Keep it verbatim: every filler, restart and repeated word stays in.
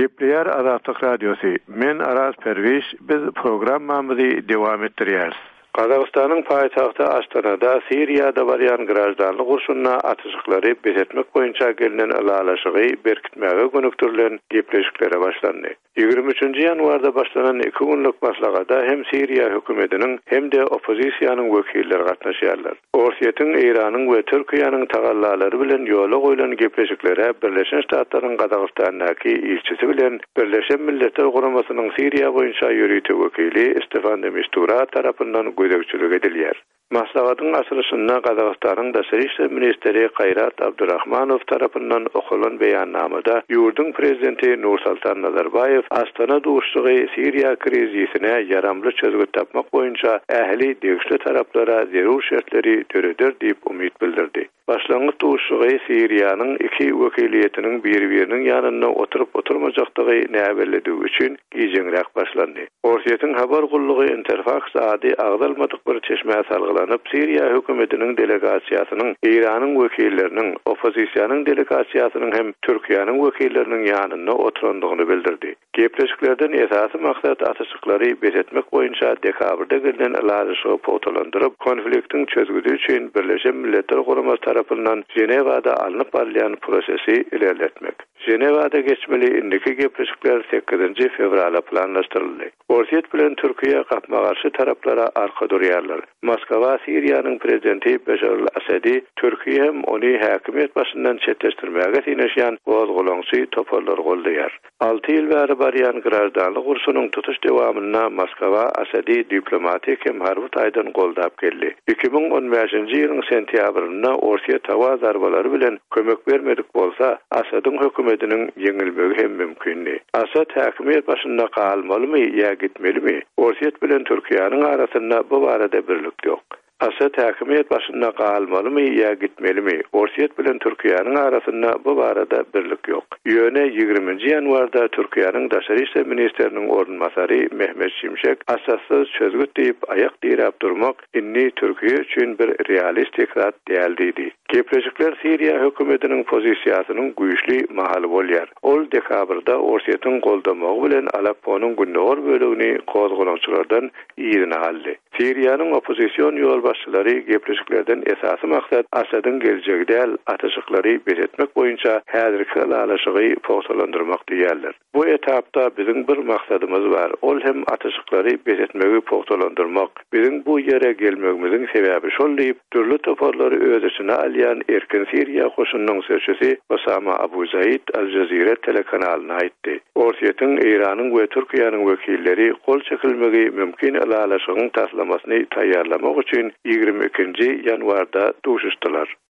Gepleyer Azatlyk Radiosu. Men Aras Perviş, biz programmamyzy dowam etdirýäris. Qazaqstanyň paýtagty Astanada Siriýada barýan garaşdanlyk gurşunyna atışyklary bezetmek boýunça gelinen alalaşygy berkitmäge gönükdirilen gepleşiklere başlandy. ýygrimi üçinji ýanwarda başlanan iki günlük maslagada hem Siriýa hökümetiniň hem de opozisiýanyň wekilleri gatnaşýarlar. Orsiýetiň, Iranyň we Türkiýanyň tagallalary bilen ýola goýulan gepleşiklere Birleşen Ştatlaryň Qazaqstandaky ilçisi bilen Birleşen Milletler Guramasynyň Siriýa boýunça ýörüýte wekili Stefan de Mistura tarapyndan gödekçilik edilýär. Maslahatyň açylyşyna Qazaqstanyň Daşary işler ministeri Qayrat Abdurrahmanow tarapyndan okulan beýannamada ýurdun prezidenti Nursultan Nazarbayew Astana duşlugy Siriýa krizisine yaramly çözgüt tapmak boýunça ähli degişli taraplara zerur şertleri töredir diýip umyt bildirdi. Başlangyç duşlugy Siriýanyň iki wekiliýetiniň bir-biriniň ýanyna oturup oturmajakdygy näbellediği üçin gijeňrek başlandy. Orsiýetiň habar gullugy Interfax ady agdalmadyk bir çeşme salgylanyp Siriýa hökümetiniň delegasiýasynyň, Iranyň wekilleriniň, opozisiýanyň delegasiýasynyň hem Türkiýanyň wekilleriniň ýanyna oturandygyny bildirdi. Gepleşiklerden esasy maksat atışyklary bezetmek boýunça dekabrda gelen alalaşygy potolandyryp, konfliktiň çözgüdü üçin Birleşen Milletler Guramasy tarapyndan Jenewada alınıp barýan prosesi ilerletmek. Jenewada geçmeli indiki gepleşikler sekizinji fevrala planlaşdyryldy. Orsiýet bilen Türkiýe gapma garşy taraplara arka durýarlar. Moskwa Siriýanyň prezidenti Beşar el-Asadi Türkiýe hem ony häkimet başyndan çetleşdirmäge tineşýän gozgulaňçy toparlar goldaýar. alty ýyl bäri barýan garaşdanlyk gurşunyň tutuş dowamyna Moskwa Asadi diplomatik hem harby taýdan goldap geldi. iki bin on beşinji ýylyň sentýabrynda Orsiýet tawa zarbalary bilen kömek bermedik bolsa, Asadyň hökümetiniň ýeňilmegi hem mümkinli. Asad häkimet başynda galmalymy ýa gitmelimi? Orsiýet bilen Türkiýanyň arasynda bu barada birlik ýok. Asad häkimet başynda galmalymy ýa gitmelimi? Orsiýet bilen Türkiýanyň arasynda bu barada birlik ýok. Ýöne ýygrimiňji ýanwarda Türkiýanyň Daşary işler ministeriniň ornmasary Mehmet Şimşek asassyz çözgüt diýip aýak dirap durmak inni Türkiýe üçin bir realistik zat däldi. Gepleşikler Siriýa hökümetiniň pozisiýasynyň güýçli mahaly bolýar. Ol dekabrda Orsiýetiň goldamagy bilen Alepponyň günnäwr bölegini gozgulançylardan ýygyna aldy. Siriýanyň opozisiýon ýol başçylary gepleşiklerden esasy maksat Asadyň geljegi däl, atışyklary bezetmek boýunça häzirki alalaşygy potolandyrmak diýerler. Bu etapda biziň bir maksadymyz bar. Ol hem atışyklary bezetmegi potolandyrmak. Biziň bu ýere gelmegimiziň sebäbi şol diýip, türlü toparlary öz içine alýan Erkin Siriýa goşunynyň sözçüsi Osama Abu Zaid Al-Jazira telekanalyna aýtdy. Orsiýetiň, Iranyň we Türkiýanyň wekilleri kol çekilmegi mümkin alalaşygyň taslamasyny taýýarlamak üçin ýygrimi ikinji ýanwarda duşuşdylar.